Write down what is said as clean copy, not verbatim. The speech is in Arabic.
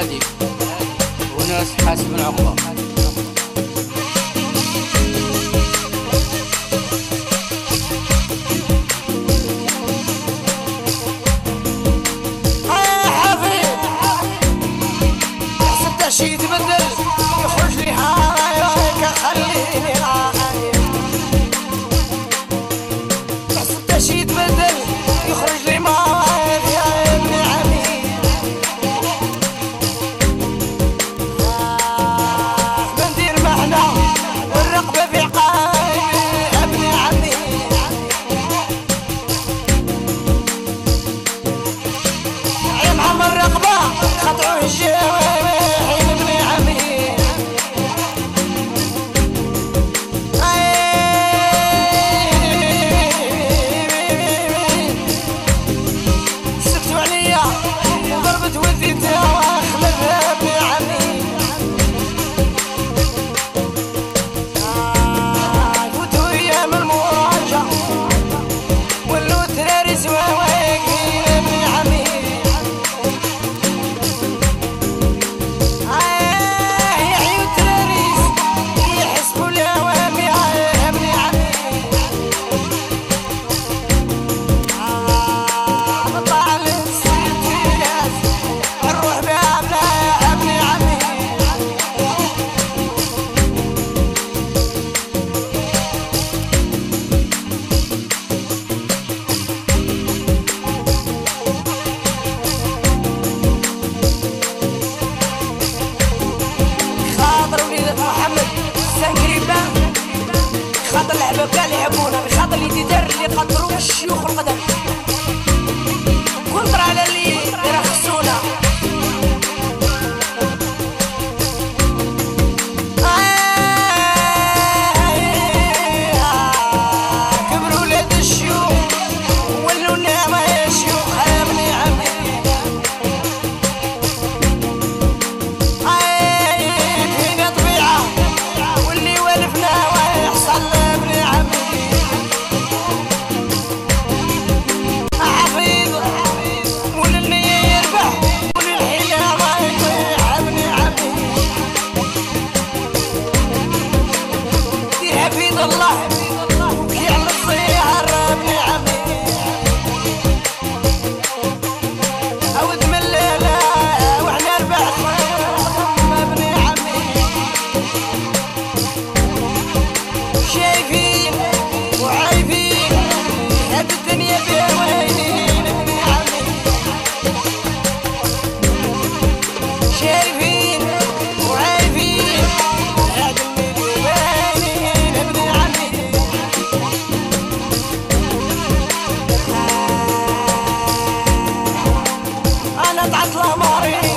هادي وناس حاسب العقبة. شي يتبدل يخرج لي هايك خليني راعي، حسبت شي يتبدل يخرج لي مايك يا ابن عمي. بندير معنا والرقبة في عقايب ابن عمي. يا محمد الرقبة خطعوا الجواب وضربت وذيت واخلف ابن عمي. فوتوا ايام المواجهة ولو ترارس واقفين ابن عمي. يا عيون ترارس يحسبوا الاوامي يا ابن عمي. نطلع للسيتيات نروح بابنا يا ابن عمي. خاطر وليدة محمد سنقريبا، خاطر الحباب كاع اللي يحبونا، بخاطر اللي تدار اللي قدروا الشيوخ القدم، كونتر على اللي يرخصونا. كبروا ولاد الشيوخ ولوا النعمة يا شيوخ يا ابن عمي. فينا طبيعة واللي والفنا ويحصل ابن عمي. حفيظ وللي يربح وللحيلة ما يطيح ابن عمي. دير حفيظ الله وكي على الصيحة ابن عمي. عود من الليلة واحنا ربح ابن عمي. شايفين وعايفين هاد الدنيا بها وينين ابن عمي. شايفين وعايفين هاد الدنيا وينين ابن عمي. انا تعطل مريض